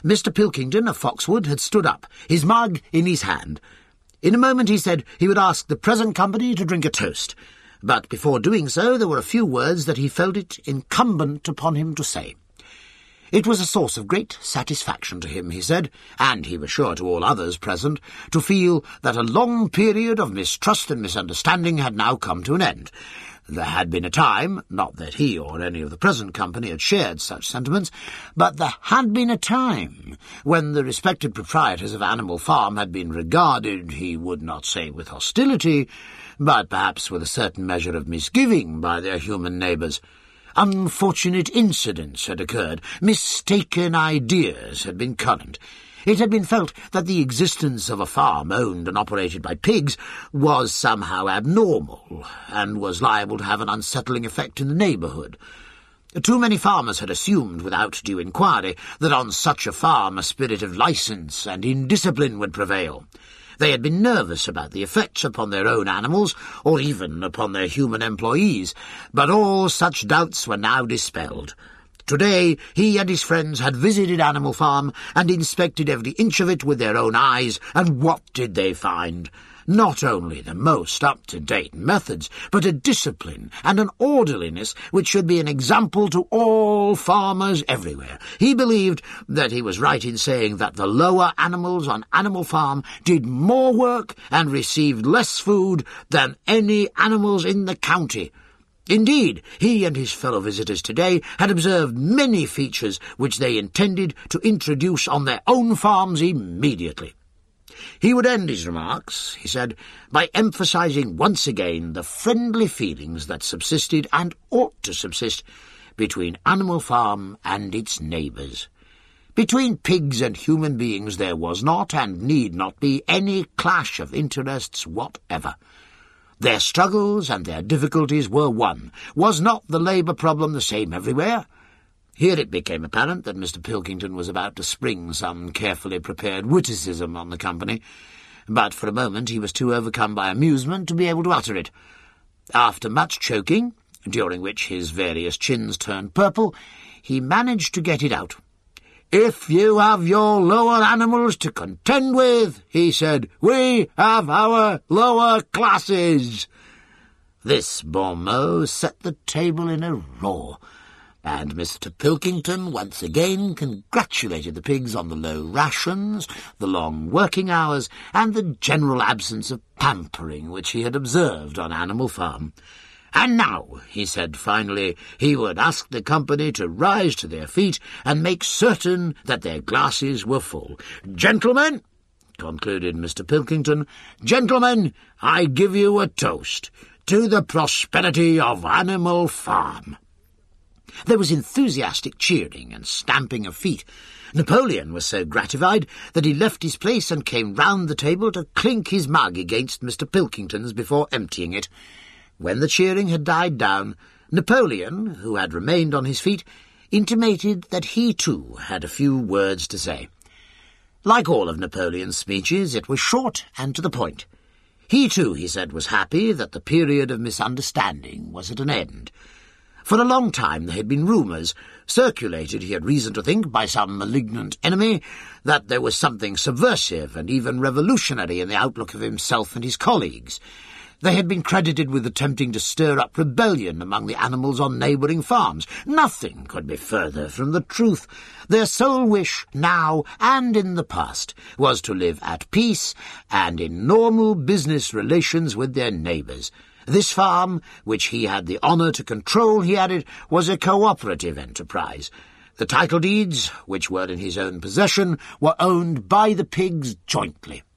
Mr. Pilkington of Foxwood had stood up, his mug in his hand. In a moment he said he would ask the present company to drink a toast, but before doing so there were a few words that he felt it incumbent upon him to say. It was a source of great satisfaction to him, he said, and he was sure to all others present, to feel that a long period of mistrust and misunderstanding had now come to an end. There had been a time, not that he or any of the present company had shared such sentiments, but there had been a time when the respected proprietors of Animal Farm had been regarded, he would not say with hostility, but perhaps with a certain measure of misgiving by their human neighbours. Unfortunate incidents had occurred, mistaken ideas had been current. It had been felt that the existence of a farm owned and operated by pigs was somehow abnormal, and was liable to have an unsettling effect in the neighbourhood. Too many farmers had assumed, without due inquiry, that on such a farm a spirit of licence and indiscipline would prevail. They had been nervous about the effects upon their own animals, or even upon their human employees, but all such doubts were now dispelled. Today he and his friends had visited Animal Farm and inspected every inch of it with their own eyes, and what did they find? Not only the most up-to-date methods, but a discipline and an orderliness which should be an example to all farmers everywhere. He believed that he was right in saying that the lower animals on Animal Farm did more work and received less food than any animals in the county. Indeed, he and his fellow visitors today had observed many features which they intended to introduce on their own farms immediately. He would end his remarks, he said, by emphasizing once again the friendly feelings that subsisted and ought to subsist between Animal Farm and its neighbours. Between pigs and human beings there was not and need not be any clash of interests whatever. Their struggles and their difficulties were one. Was not the labour problem the same everywhere? Here it became apparent that Mr. Pilkington was about to spring some carefully prepared witticism on the company, but for a moment he was too overcome by amusement to be able to utter it. After much choking, during which his various chins turned purple, he managed to get it out. "If you have your lower animals to contend with," he said, "we have our lower classes." This bon mot set the table in a roar, and Mr. Pilkington once again congratulated the pigs on the low rations, the long working hours, and the general absence of pampering which he had observed on Animal Farm. And now, he said finally, he would ask the company to rise to their feet and make certain that their glasses were full. "Gentlemen," concluded Mr. Pilkington, "gentlemen, I give you a toast to the prosperity of Animal Farm." There was enthusiastic cheering and stamping of feet. Napoleon was so gratified that he left his place and came round the table to clink his mug against Mr. Pilkington's before emptying it. When the cheering had died down, Napoleon, who had remained on his feet, intimated that he too had a few words to say. Like all of Napoleon's speeches, it was short and to the point. He too, he said, was happy that the period of misunderstanding was at an end. For a long time there had been rumours, circulated, he had reason to think, by some malignant enemy, that there was something subversive and even revolutionary in the outlook of himself and his colleagues. They had been credited with attempting to stir up rebellion among the animals on neighbouring farms. Nothing could be further from the truth. Their sole wish, now and in the past, was to live at peace and in normal business relations with their neighbours. This farm, which he had the honour to control, he added, was a cooperative enterprise. The title deeds, which were in his own possession, were owned by the pigs jointly.